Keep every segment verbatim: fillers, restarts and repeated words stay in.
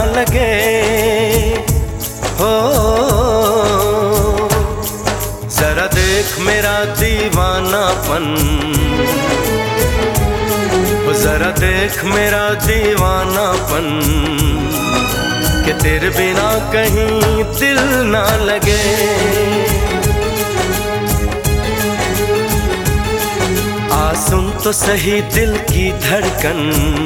लगे। हो जरा देख मेरा दीवानापन, जरा देख मेरा दीवानापन, कि तेरे बिना कहीं दिल ना लगे। आ सुन तो सही दिल की धड़कन,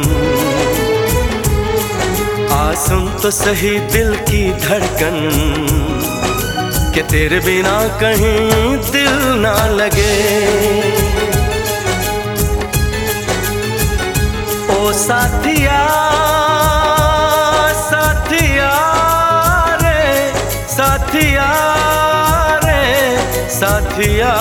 आ सुन तो सही दिल की धड़कन, कि तेरे बिना कहीं दिल ना लगे। ओ साथिया साथिया रे साथिया रे साथिया।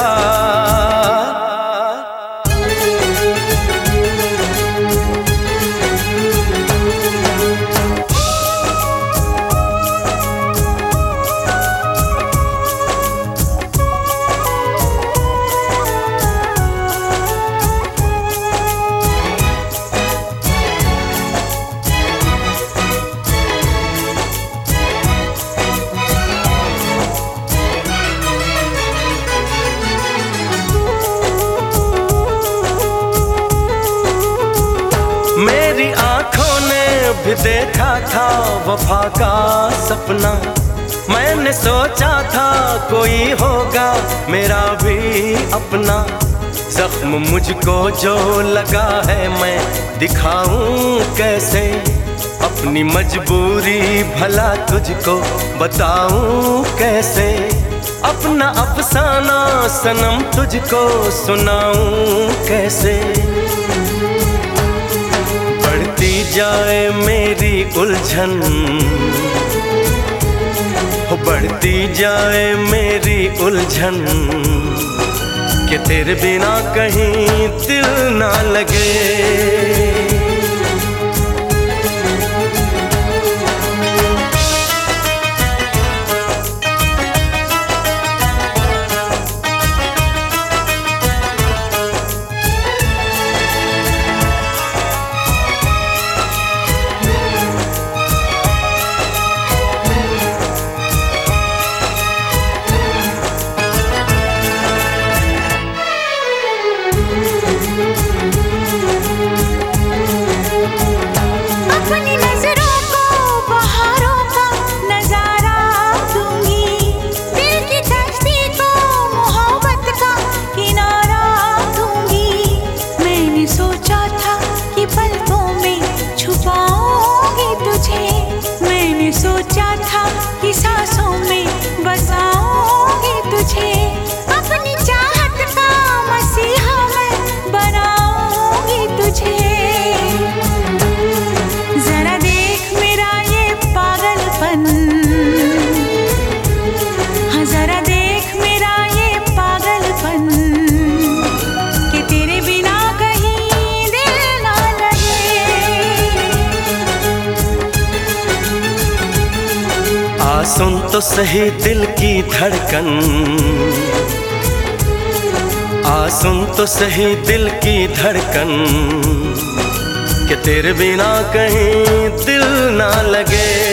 मेरी आंखों ने भी देखा था वफा का सपना, मैंने सोचा था कोई होगा मेरा भी अपना। जख्म मुझको जो लगा है मैं दिखाऊं कैसे, अपनी मजबूरी भला तुझको बताऊं कैसे। अपना अफसाना सनम तुझको सुनाऊं कैसे। बढ़ती जाए मेरी उलझन, हो बढ़ती जाए मेरी उलझन, कि तेरे बिना कहीं दिल ना लगे। सोचा था कि सांसों में बसाऊंगी तुझे, अपनी चाहत का मसीहा मैं बनाऊंगी तुझे। जरा देख मेरा ये पागलपन, हाँ जरा देख मेरा ये पागलपन, कि तेरे बिना कहीं दिल ना लगे। आ सुन तो सही दिल की धड़कन, आ सुन तो सही दिल की धड़कन, कि तेरे बिना कहीं दिल ना लगे।